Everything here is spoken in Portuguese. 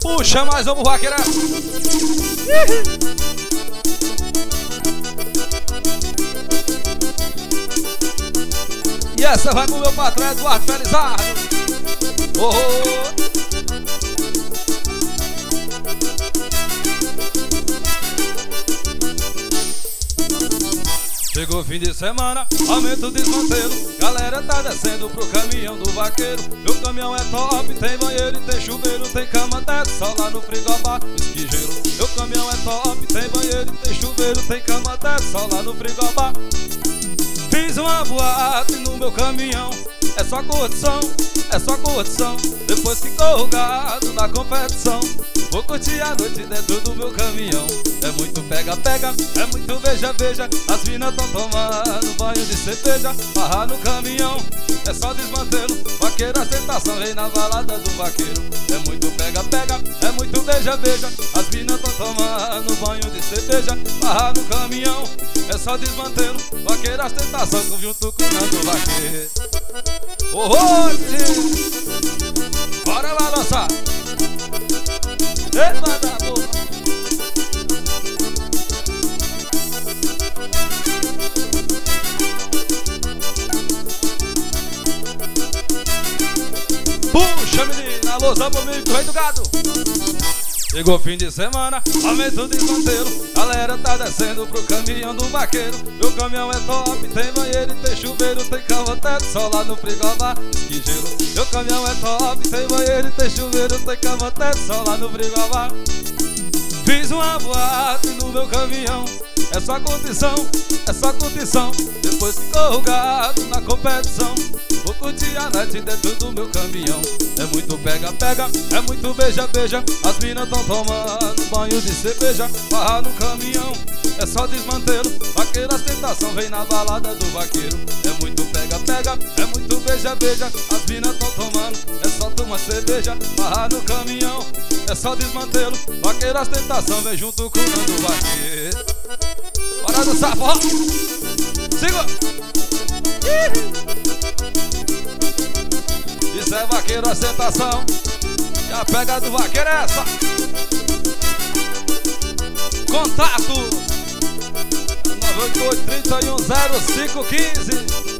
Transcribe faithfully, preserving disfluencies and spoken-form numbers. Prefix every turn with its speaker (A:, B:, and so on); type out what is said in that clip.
A: Puxa mais, vamos vaqueira. E essa vai pro meu patrão Eduardo Felizardo. Oh, oh. Chegou fim de semana, aumenta o desmantelo. Galera tá descendo pro caminhão do vaqueiro. Meu caminhão é top, tem banheiro e tem chuveiro. Tem cama, teto, sol lá no frigobar, whisky gelo. Meu caminhão é top, tem banheiro e tem chuveiro. Tem cama, teto, sol lá no frigobar. Fiz uma boate no meu caminhão. É só curtição, é só curtição. Depois que corro gado na competição, vou curtir a noite dentro do meu caminhão. É muito pega-pega, é muito beija-beija. As minas tão tomando banho de cerveja. Barra no caminhão, é só desmantelo. Vaqueiro, aceitação, vem na balada do vaqueiro. É muito pega-pega, é muito beija-beija. As minas tão tomando banho de cerveja. Barra no caminhão, é só desmantelo. Vaqueiro, aceitação, junto com o Nando Vaqueiro. Oh, oh, menino, bora lá lançar. Ei, manda boa. Puxa, menina, alô, só pro meio do rei do gado. Chegou fim de semana, aumento de desmantelo. Galera tá descendo pro caminhão do vaqueiro. Meu caminhão é top, tem banheiro e tem chuveiro. Tem cama, teto, sol lá no frigobar, whisky gelo. Meu caminhão é top, tem banheiro e tem chuveiro. Tem cama, teto, sol lá no frigobar. Fiz uma boate no meu caminhão. É só curtição, é só curtição. Depois que corro gado na competição, vou curtir a noite dentro do meu caminhão. É muito pega-pega, é muito beija-beija. As minas tão tomando banho de cerveja. Barra no caminhão, é só desmantelo. Vaqueiro, ostentação, vem na balada do vaqueiro. É muito pega-pega, é muito beija-beija. As minas tão tomando, é só tomar cerveja. Barra no caminhão, é só desmantelo. Vaqueiro, ostentação, vem junto com o Nando Vaqueiro. Bora do sapo, ó. Siga. Isso é vaqueiro, aceitação. E a pega do vaqueiro é essa. Contato nove oito oito, trinta e um, zero cinco quinze.